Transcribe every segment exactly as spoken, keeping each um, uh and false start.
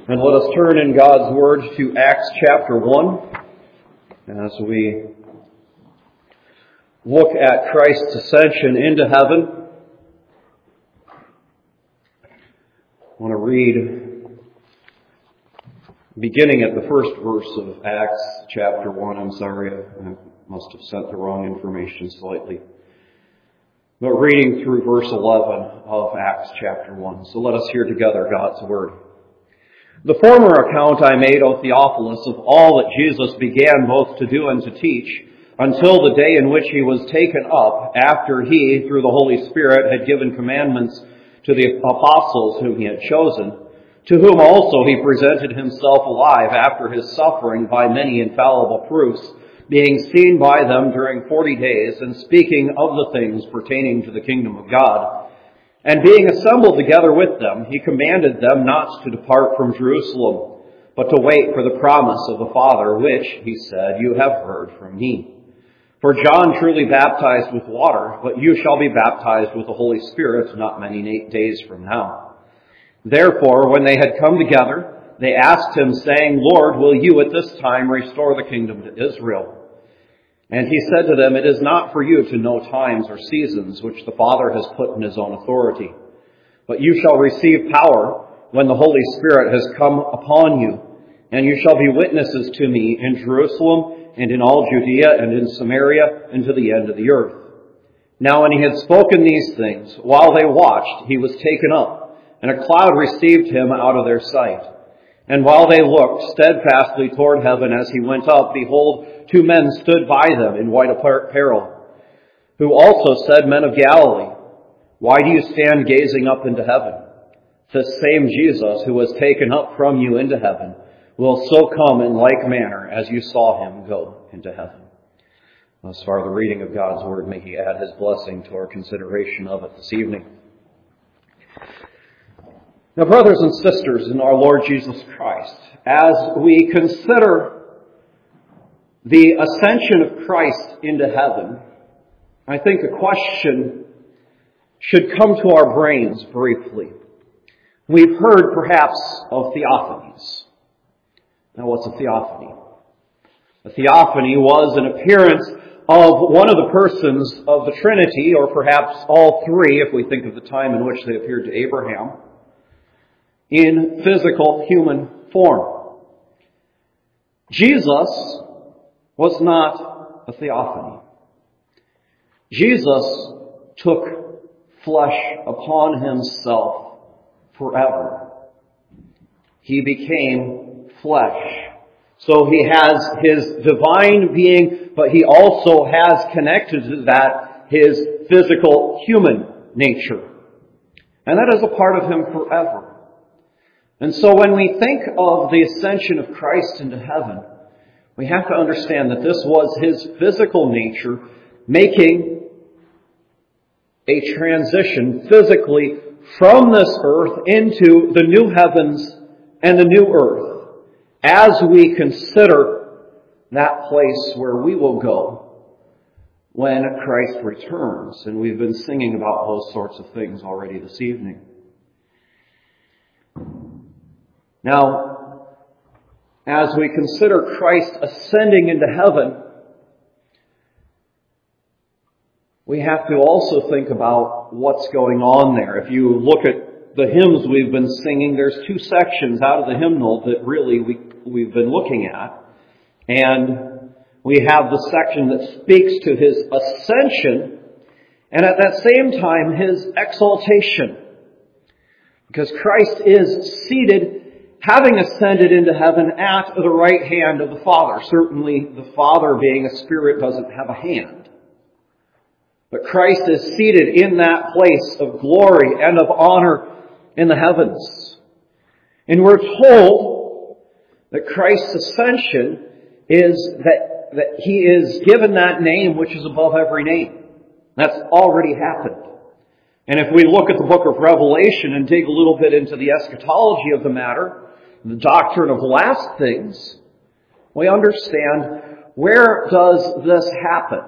And let us turn in God's Word to Acts chapter one as we look at Christ's ascension into heaven. I want to read, beginning at the first verse of Acts chapter one. I'm sorry, I must have sent the wrong information slightly. But reading through verse eleven of Acts chapter one. So let us hear together God's Word. The former account I made, O Theophilus, of all that Jesus began both to do and to teach, until the day in which he was taken up, after he, through the Holy Spirit, had given commandments to the apostles whom he had chosen, to whom also he presented himself alive after his suffering by many infallible proofs, being seen by them during forty days, and speaking of the things pertaining to the kingdom of God. And being assembled together with them, he commanded them not to depart from Jerusalem, but to wait for the promise of the Father, which, he said, you have heard from me. For John truly baptized with water, but you shall be baptized with the Holy Spirit not many days from now. Therefore, when they had come together, they asked him, saying, Lord, will you at this time restore the kingdom to Israel? And he said to them, it is not for you to know times or seasons which the Father has put in his own authority. But you shall receive power when the Holy Spirit has come upon you, and you shall be witnesses to me in Jerusalem and in all Judea and in Samaria and to the end of the earth. Now when he had spoken these things, while they watched, he was taken up, and a cloud received him out of their sight. And while they looked steadfastly toward heaven as he went up, behold, two men stood by them in white apparel, who also said, Men of Galilee, why do you stand gazing up into heaven? This same Jesus who was taken up from you into heaven will so come in like manner as you saw him go into heaven. Thus far the reading of God's Word. May he add his blessing to our consideration of it this evening. Now, brothers and sisters in our Lord Jesus Christ, as we consider the ascension of Christ into heaven, I think a question should come to our brains briefly. We've heard perhaps of theophanies. Now, what's a theophany? A theophany was an appearance of one of the persons of the Trinity, or perhaps all three, if we think of the time in which they appeared to Abraham, in physical human form. Jesus was not a theophany. Jesus took flesh upon himself forever. He became flesh. So he has his divine being, but he also has connected to that his physical human nature. And that is a part of him forever. And so when we think of the ascension of Christ into heaven, we have to understand that this was his physical nature making a transition physically from this earth into the new heavens and the new earth as we consider that place where we will go when Christ returns. And we've been singing about those sorts of things already this evening. Now, as we consider Christ ascending into heaven, we have to also think about what's going on there. If you look at the hymns we've been singing, there's two sections out of the hymnal that really we, we've been looking at. And we have the section that speaks to his ascension and at that same time his exaltation. Because Christ is seated, having ascended into heaven at the right hand of the Father. Certainly the Father, being a spirit, doesn't have a hand. But Christ is seated in that place of glory and of honor in the heavens. And we're told that Christ's ascension is that, that he is given that name which is above every name. That's already happened. And if we look at the book of Revelation and dig a little bit into the eschatology of the matter, the doctrine of last things, we understand, where does this happen?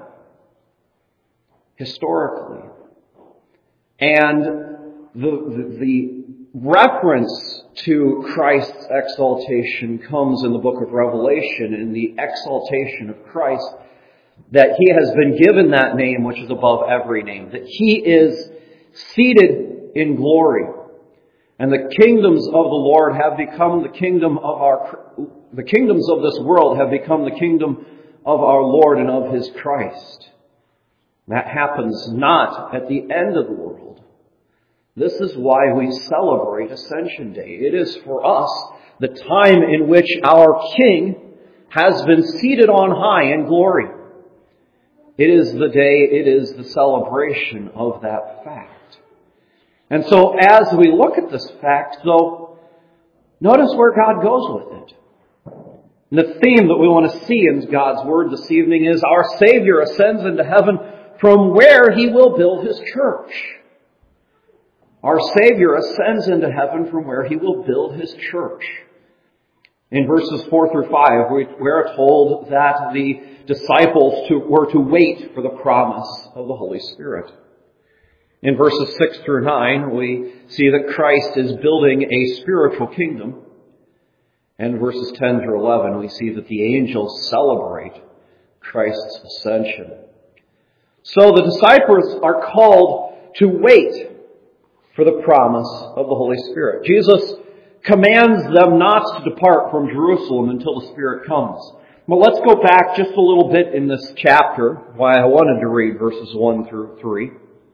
Historically. And the, the, the reference to Christ's exaltation comes in the book of Revelation, in the exaltation of Christ, that he has been given that name which is above every name, that he is seated in glory. And the kingdoms of the Lord have become the kingdom of our, the kingdoms of this world have become the kingdom of our Lord and of his Christ. That happens not at the end of the world. This is why we celebrate Ascension Day. It is for us the time in which our King has been seated on high in glory. It is the day, it is the celebration of that fact. And so as we look at this fact, though, notice where God goes with it. And the theme that we want to see in God's Word this evening is our Savior ascends into heaven from where he will build his church. Our Savior ascends into heaven from where he will build his church. In verses four through five, we are told that the disciples to, were to wait for the promise of the Holy Spirit. In verses six through nine, we see that Christ is building a spiritual kingdom. And verses ten through eleven, we see that the angels celebrate Christ's ascension. So the disciples are called to wait for the promise of the Holy Spirit. Jesus commands them not to depart from Jerusalem until the Spirit comes. But let's go back just a little bit in this chapter, why I wanted to read verses one through three.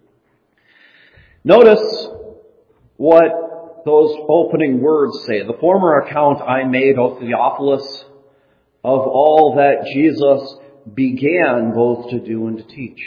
Notice what those opening words say. The former account I made, O Theophilus, of all that Jesus began both to do and to teach.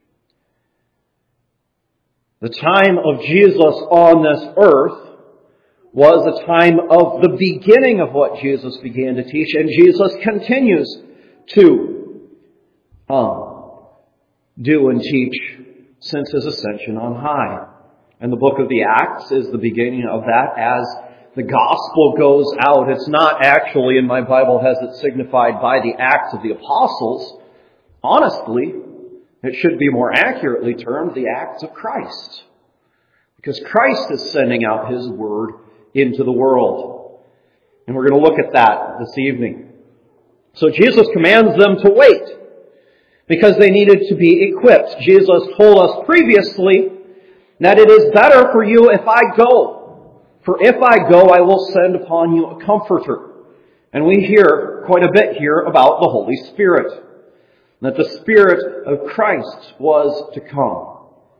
The time of Jesus on this earth was a time of the beginning of what Jesus began to teach, and Jesus continues to um, do and teach since his ascension on high. And the book of the Acts is the beginning of that as the gospel goes out. It's not actually, in my Bible, has it signified by the Acts of the Apostles. Honestly, it should be more accurately termed the Acts of Christ. Because Christ is sending out his word into the world. And we're going to look at that this evening. So Jesus commands them to wait because they needed to be equipped. Jesus told us previously that it is better for you if I go. For if I go, I will send upon you a comforter. And we hear quite a bit here about the Holy Spirit. That the Spirit of Christ was to come.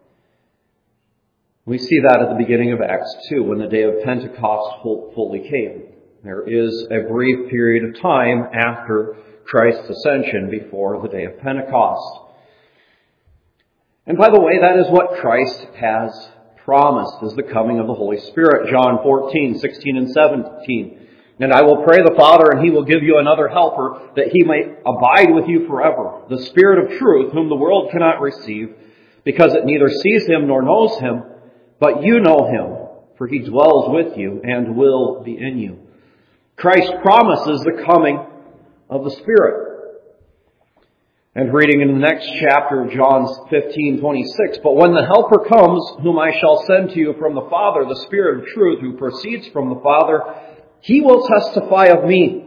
We see that at the beginning of Acts two, when the day of Pentecost fully came. There is a brief period of time after Christ's ascension before the day of Pentecost. And by the way, that is what Christ has promised, is the coming of the Holy Spirit. John fourteen, sixteen and seventeen. And I will pray the Father, and he will give you another helper, that he may abide with you forever. The Spirit of truth, whom the world cannot receive, because it neither sees him nor knows him, but you know him, for he dwells with you and will be in you. Christ promises the coming of the Spirit. And reading in the next chapter of John fifteen, twenty-six, but when the Helper comes, whom I shall send to you from the Father, the Spirit of truth, who proceeds from the Father, he will testify of me.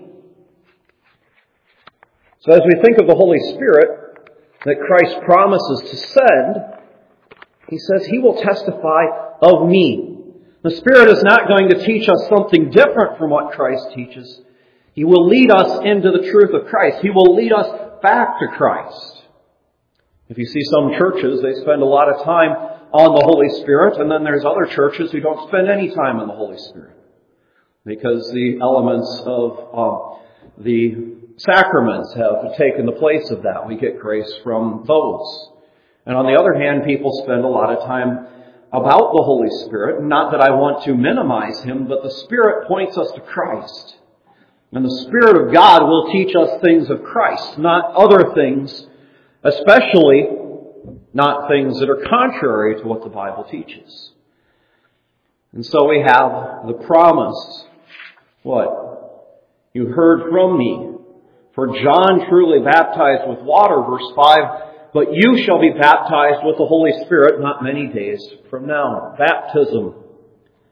So as we think of the Holy Spirit that Christ promises to send, he says he will testify of me. The Spirit is not going to teach us something different from what Christ teaches. He will lead us into the truth of Christ. He will lead us back to Christ. If you see some churches, they spend a lot of time on the Holy Spirit, and then there's other churches who don't spend any time on the Holy Spirit. Because the elements of uh, the sacraments have taken the place of that. We get grace from those. And on the other hand, people spend a lot of time about the Holy Spirit. Not that I want to minimize him, but the Spirit points us to Christ. And the Spirit of God will teach us things of Christ, not other things, especially not things that are contrary to what the Bible teaches. And so we have the promise. What? You heard from me. For John truly baptized with water, verse five, but you shall be baptized with the Holy Spirit not many days from now. Baptism.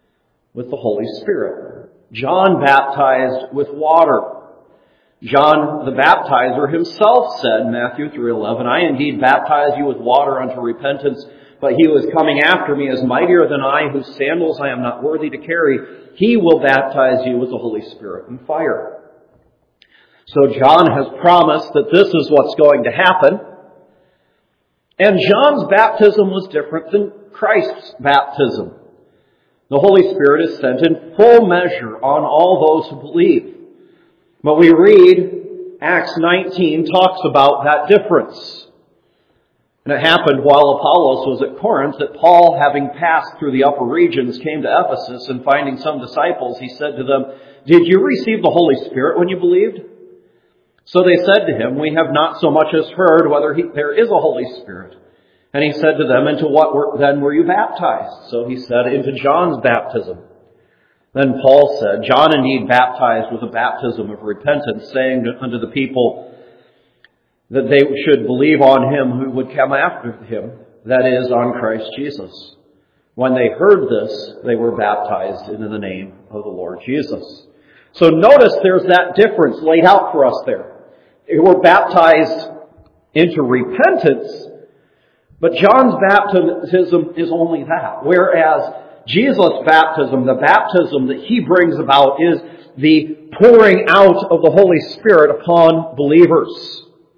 with the Holy Spirit. John baptized with water. John the baptizer himself said, Matthew three eleven, I indeed baptize you with water unto repentance, but he who is coming after me is mightier than I, whose sandals I am not worthy to carry. He will baptize you with the Holy Spirit and fire. So John has promised that this is what's going to happen. And John's baptism was different than Christ's baptism. The Holy Spirit is sent in full measure on all those who believe. But we read Acts nineteen talks about that difference. And it happened while Apollos was at Corinth that Paul, having passed through the upper regions, came to Ephesus, and finding some disciples, he said to them, Did you receive the Holy Spirit when you believed? So they said to him, We have not so much as heard whether he, there is a Holy Spirit. And he said to them, Into what were, then were you baptized? So he said, Into John's baptism. Then Paul said, John indeed baptized with a baptism of repentance, saying unto the people that they should believe on him who would come after him, that is, on Christ Jesus. When they heard this, they were baptized into the name of the Lord Jesus. So notice there's that difference laid out for us there. They were baptized into repentance, but John's baptism is only that. Whereas Jesus' baptism, the baptism that he brings about, is the pouring out of the Holy Spirit upon believers.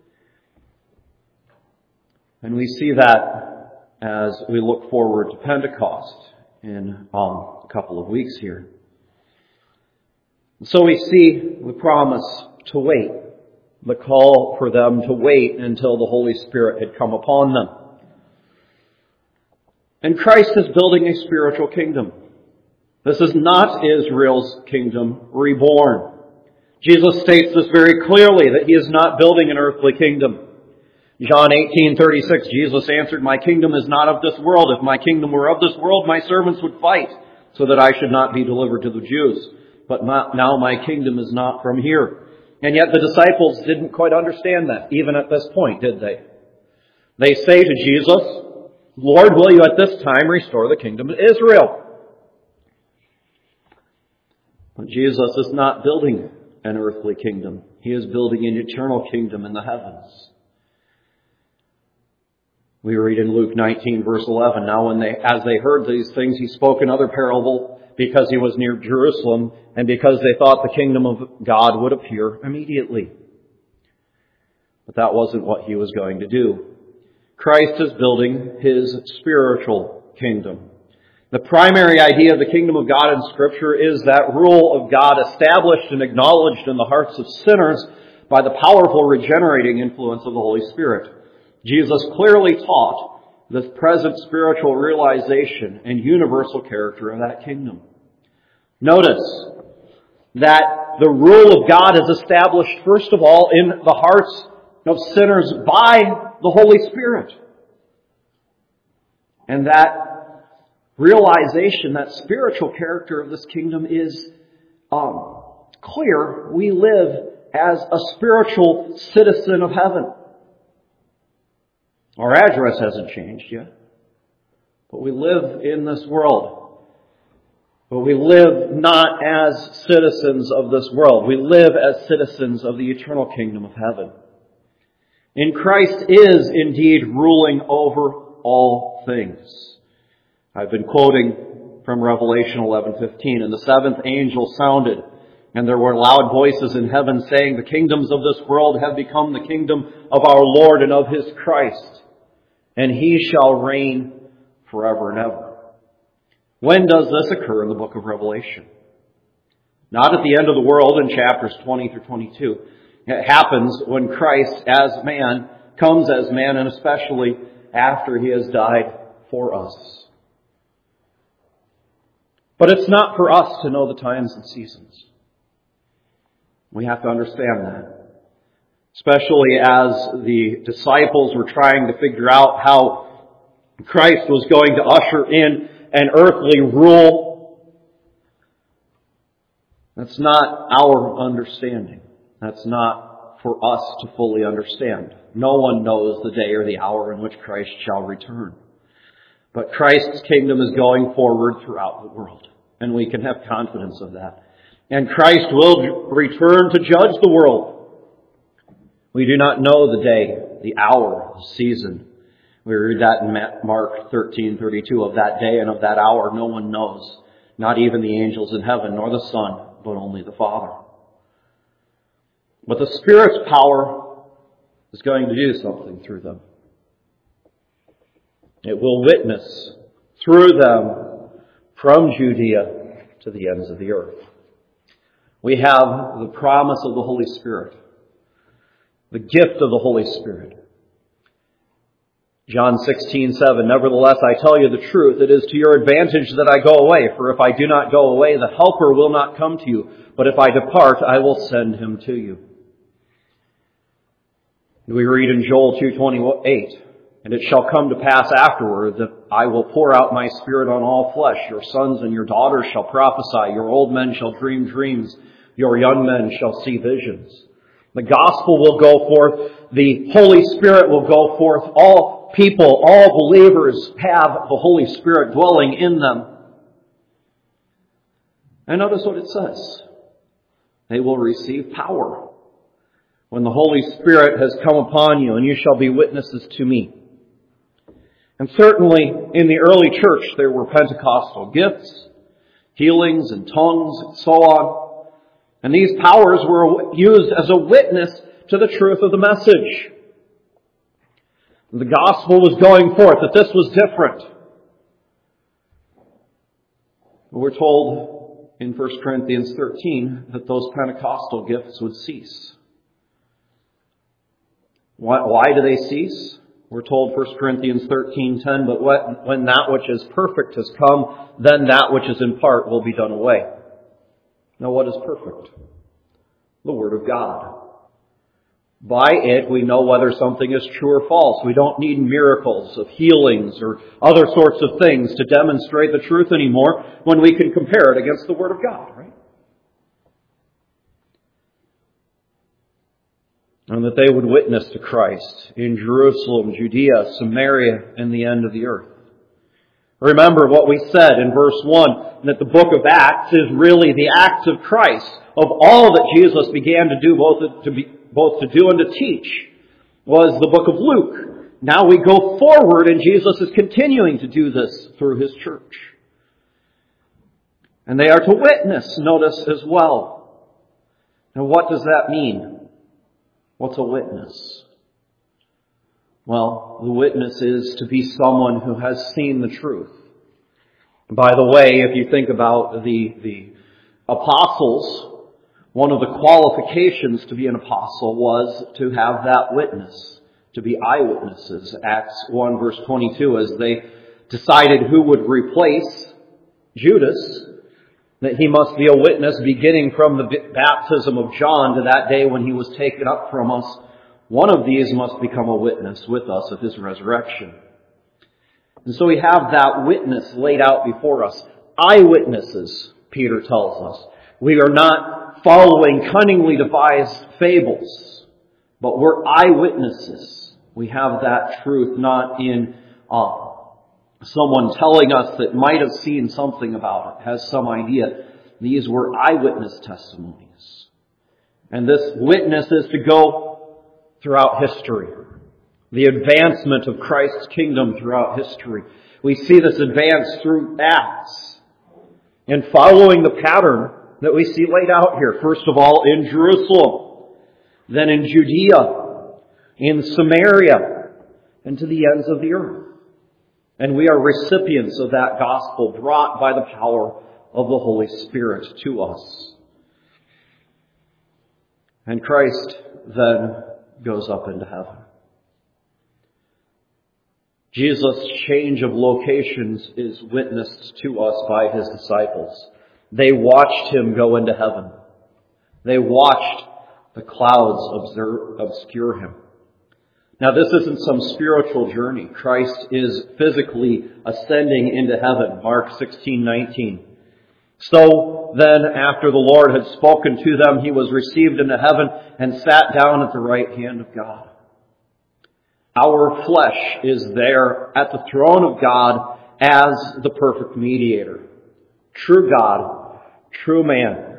And we see that as we look forward to Pentecost in um, a couple of weeks here. So we see the promise to wait, the call for them to wait until the Holy Spirit had come upon them. And Christ is building a spiritual kingdom. This is not Israel's kingdom reborn. Jesus states this very clearly, that he is not building an earthly kingdom. John eighteen thirty-six, Jesus answered, My kingdom is not of this world. If my kingdom were of this world, my servants would fight, so that I should not be delivered to the Jews. But now my kingdom is not from here. And yet the disciples didn't quite understand that, even at this point, did they? They say to Jesus, Lord, will you at this time restore the kingdom to Israel? But Jesus is not building an earthly kingdom. He is building an eternal kingdom in the heavens. We read in Luke nineteen, verse eleven, Now when they, as they heard these things, he spoke another parable, because he was near Jerusalem, and because they thought the kingdom of God would appear immediately. But that wasn't what he was going to do. Christ is building his spiritual kingdom. The primary idea of the kingdom of God in Scripture is that rule of God established and acknowledged in the hearts of sinners by the powerful regenerating influence of the Holy Spirit. Jesus clearly taught the present spiritual realization and universal character of that kingdom. Notice that the rule of God is established, first of all, in the hearts of sinners by the Holy Spirit. And that realization, that spiritual character of this kingdom is um, clear. We live as a spiritual citizen of heaven. Our address hasn't changed yet, but we live in this world. But we live not as citizens of this world. We live as citizens of the eternal kingdom of heaven. And Christ is indeed ruling over all things. I've been quoting from Revelation eleven fifteen. And the seventh angel sounded, and there were loud voices in heaven saying, The kingdoms of this world have become the kingdom of our Lord and of his Christ, and he shall reign forever and ever. When does this occur in the book of Revelation? Not at the end of the world in chapters twenty through twenty-two. It happens when Christ as man comes as man, and especially after he has died for us. But it's not for us to know the times and seasons. We have to understand that. Especially as the disciples were trying to figure out how Christ was going to usher in an earthly rule. That's not our understanding. That's not for us to fully understand. No one knows the day or the hour in which Christ shall return. But Christ's kingdom is going forward throughout the world. And we can have confidence of that. And Christ will return to judge the world. We do not know the day, the hour, the season. We read that in Mark thirteen thirty-two. Of that day and of that hour no one knows, not even the angels in heaven, nor the Son, but only the Father. But the Spirit's power is going to do something through them. It will witness through them from Judea to the ends of the earth. We have the promise of the Holy Spirit, the gift of the Holy Spirit. John sixteen seven, nevertheless, I tell you the truth, it is to your advantage that I go away. For if I do not go away, the Helper will not come to you. But if I depart, I will send him to you. We read in Joel two twenty-eight, and it shall come to pass afterward that I will pour out my Spirit on all flesh. Your sons and your daughters shall prophesy. Your old men shall dream dreams. Your young men shall see visions. The gospel will go forth. The Holy Spirit will go forth. All people, all believers have the Holy Spirit dwelling in them. And notice what it says. They will receive power when the Holy Spirit has come upon you, and you shall be witnesses to me. And certainly in the early church there were Pentecostal gifts, healings and tongues and so on. And these powers were used as a witness to the truth of the message. The gospel was going forth, that this was different. We're told in First Corinthians thirteen that those Pentecostal gifts would cease. Why, why do they cease? We're told First Corinthians thirteen ten, but when that which is perfect has come, then that which is in part will be done away. Now what is perfect? The Word of God. By it we know whether something is true or false. We don't need miracles of healings or other sorts of things to demonstrate the truth anymore when we can compare it against the Word of God, right? And that they would witness to Christ in Jerusalem, Judea, Samaria, and the end of the earth. Remember what we said in verse one, that the book of Acts is really the acts of Christ, of all that Jesus began to do, both to, be, both to do and to teach, was the book of Luke. Now we go forward, and Jesus is continuing to do this through his church. And they are to witness, notice as well. Now what does that mean? What's a witness? Well, the witness is to be someone who has seen the truth. By the way, if you think about the, the apostles, one of the qualifications to be an apostle was to have that witness, to be eyewitnesses. Acts one verse twenty-two, as they decided who would replace Judas, that he must be a witness beginning from the baptism of John to that day when he was taken up from us. One of these must become a witness with us of his resurrection. And so we have that witness laid out before us. Eyewitnesses, Peter tells us. We are not following cunningly devised fables, but we're eyewitnesses. We have that truth not in uh, someone telling us that might have seen something about it, has some idea. These were eyewitness testimonies. And this witness is to go throughout history. The advancement of Christ's kingdom throughout history. We see this advance through Acts. And following the pattern that we see laid out here. First of all, in Jerusalem. Then in Judea. In Samaria. And to the ends of the earth. And we are recipients of that gospel brought by the power of the Holy Spirit to us. And Christ then goes up into heaven. Jesus' change of locations is witnessed to us by his disciples. They watched him go into heaven. They watched the clouds obscure, obscure him. Now this isn't some spiritual journey. Christ is physically ascending into heaven. Mark sixteen nineteen. So then, after the Lord had spoken to them, he was received into heaven and sat down at the right hand of God. Our flesh is there at the throne of God as the perfect mediator. true God, true man.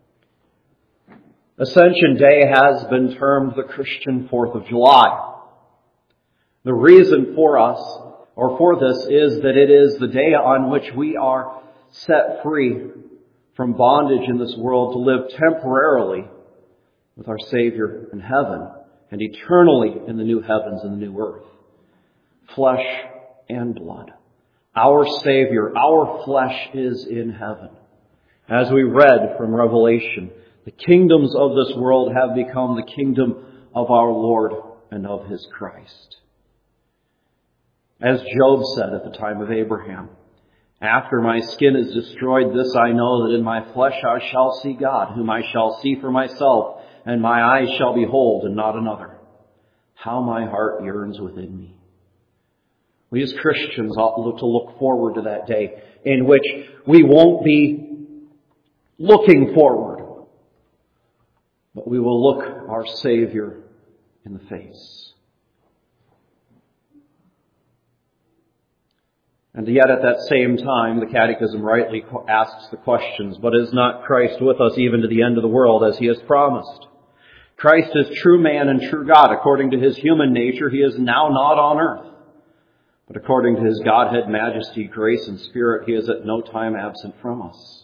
Ascension Day has been termed the Christian Fourth of July. The reason for us, or for this, is that it is the day on which we are set free from bondage in this world to live temporarily with our Savior in heaven and eternally in the new heavens and the new earth. Flesh and blood. Our Savior, our flesh is in heaven. As we read from Revelation, the kingdoms of this world have become the kingdom of our Lord and of His Christ. As Job said at the time of Abraham, after my skin is destroyed, this I know, that in my flesh I shall see God, whom I shall see for myself, and my eyes shall behold, and not another. How my heart yearns within me. We as Christians ought to look forward to that day in which we won't be looking forward, but we will look our Savior in the face. And yet at that same time, the Catechism rightly asks the questions, but is not Christ with us even to the end of the world as He has promised? Christ is true man and true God. According to His human nature, He is now not on earth. But according to His Godhead, majesty, grace, and Spirit, He is at no time absent from us.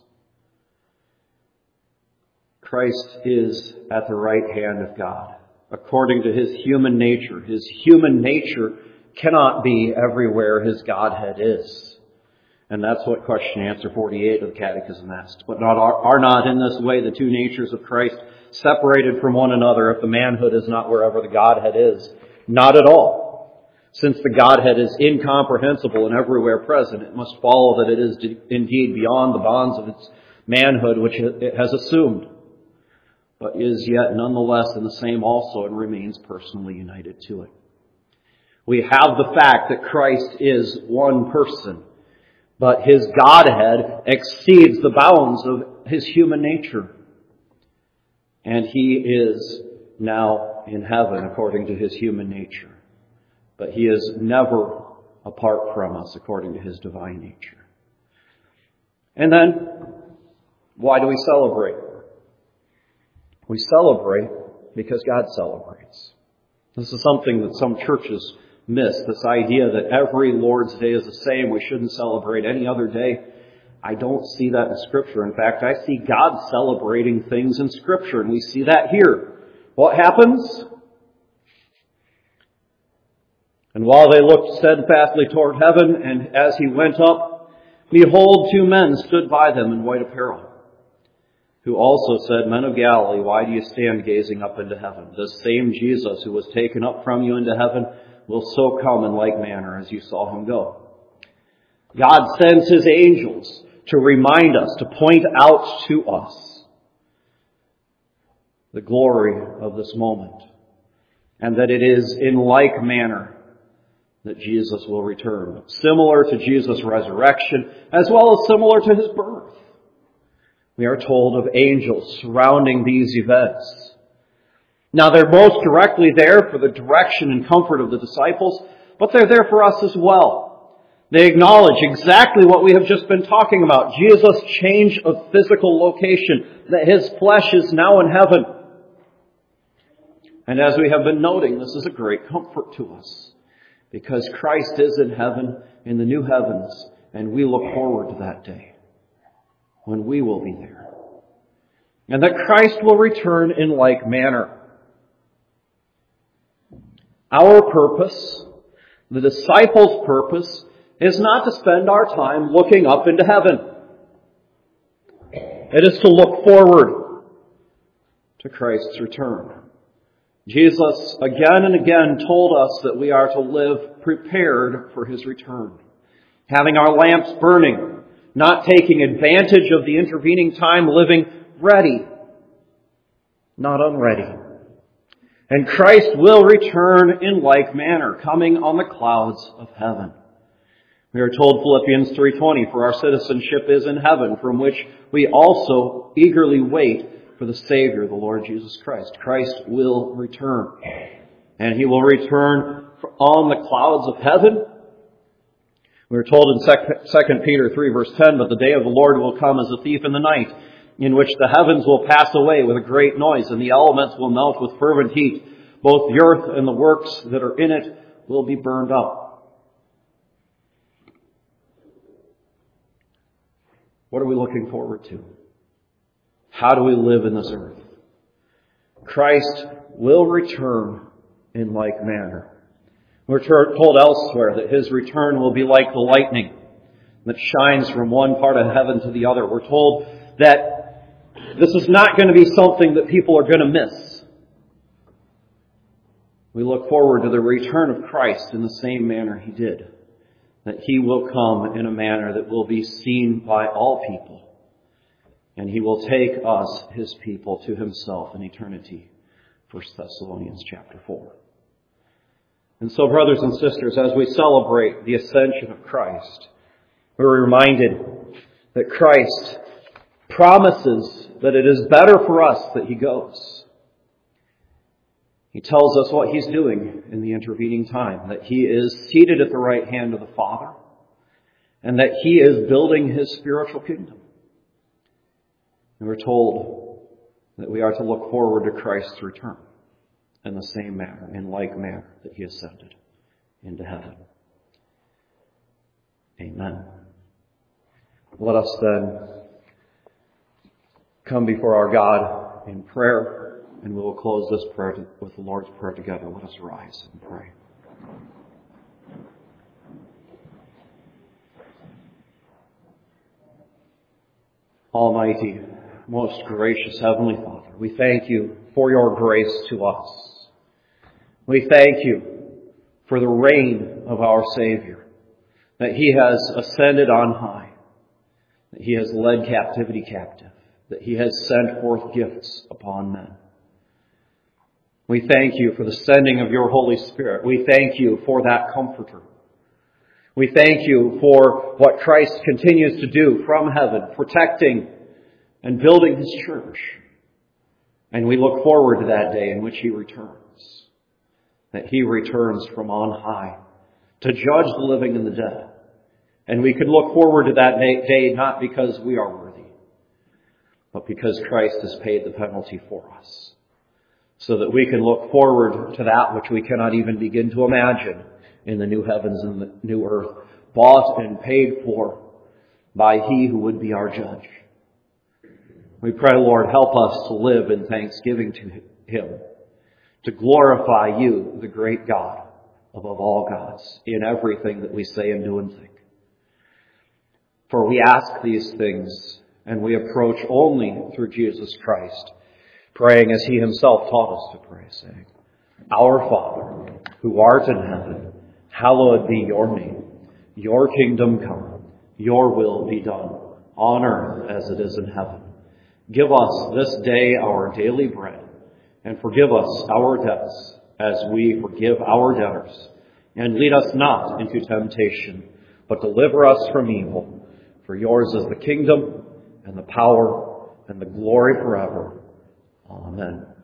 Christ is at the right hand of God. According to His human nature, His human nature cannot be everywhere His Godhead is. And that's what question answer forty-eight of the Catechism asks. But not are, are not in this way the two natures of Christ separated from one another if the manhood is not wherever the Godhead is? Not at all. Since the Godhead is incomprehensible and everywhere present, it must follow that it is indeed beyond the bonds of its manhood which it has assumed, but is yet nonetheless in the same also and remains personally united to it. We have the fact that Christ is one person, but His Godhead exceeds the bounds of His human nature. And He is now in heaven according to His human nature. But He is never apart from us according to His divine nature. And then, why do we celebrate? We celebrate because God celebrates. This is something that some churches miss, this idea that every Lord's Day is the same. We shouldn't celebrate any other day. I don't see that in Scripture. In fact, I see God celebrating things in Scripture, and we see that here. What happens? And while they looked steadfastly toward heaven, and as He went up, behold, two men stood by them in white apparel, who also said, Men of Galilee, why do you stand gazing up into heaven? This same Jesus who was taken up from you into heaven will so come in like manner as you saw Him go. God sends His angels to remind us, to point out to us the glory of this moment, and that it is in like manner that Jesus will return, similar to Jesus' resurrection, as well as similar to His birth. We are told of angels surrounding these events. Now, they're most directly there for the direction and comfort of the disciples, but they're there for us as well. They acknowledge exactly what we have just been talking about. Jesus' change of physical location, that His flesh is now in heaven. And as we have been noting, this is a great comfort to us, because Christ is in heaven, in the new heavens, and we look forward to that day when we will be there. And that Christ will return in like manner. Our purpose, the disciples' purpose, is not to spend our time looking up into heaven. It is to look forward to Christ's return. Jesus again and again told us that we are to live prepared for His return, having our lamps burning, not taking advantage of the intervening time, living ready, not unready. And Christ will return in like manner, coming on the clouds of heaven. We are told Philippians three twenty, for our citizenship is in heaven, from which we also eagerly wait for the Savior, the Lord Jesus Christ. Christ will return. And He will return on the clouds of heaven We are told in Second Peter three, verse ten, "But the day of the Lord will come as a thief in the night, in which the heavens will pass away with a great noise, and the elements will melt with fervent heat. Both the earth and the works that are in it will be burned up." What are we looking forward to? How do we live in this earth? Christ will return in like manner. We're told elsewhere that His return will be like the lightning that shines from one part of heaven to the other. We're told that this is not going to be something that people are going to miss. We look forward to the return of Christ in the same manner He did, that He will come in a manner that will be seen by all people, and He will take us, His people, to Himself in eternity. First Thessalonians chapter four. And so, brothers and sisters, as we celebrate the ascension of Christ, we're reminded that Christ promises that it is better for us that He goes. He tells us what He's doing in the intervening time, that He is seated at the right hand of the Father, and that He is building His spiritual kingdom. And we're told that we are to look forward to Christ's return in the same manner, in like manner that He ascended into heaven. Amen. Let us then come before our God in prayer, and we will close this prayer to, with the Lord's Prayer together. Let us rise and pray. Almighty, most gracious Heavenly Father, we thank You for Your grace to us. We thank You for the reign of our Savior, that He has ascended on high, that He has led captivity captive, that He has sent forth gifts upon men. We thank You for the sending of Your Holy Spirit. We thank You for that Comforter. We thank You for what Christ continues to do from heaven, protecting and building His church. And we look forward to that day in which He returns, that He returns from on high to judge the living and the dead. And we can look forward to that day not because we are worthy, but because Christ has paid the penalty for us, so that we can look forward to that which we cannot even begin to imagine in the new heavens and the new earth, bought and paid for by He who would be our judge. We pray, Lord, help us to live in thanksgiving to Him, to glorify You, the great God above all gods, in everything that we say and do and think. For we ask these things, and we approach only through Jesus Christ, praying as He Himself taught us to pray, saying, Our Father, who art in heaven, hallowed be Your name. Your kingdom come, Your will be done, on earth as it is in heaven. Give us this day our daily bread, and forgive us our debts, as we forgive our debtors. And lead us not into temptation, but deliver us from evil. For Yours is the kingdom, and the power, and the glory forever. Amen.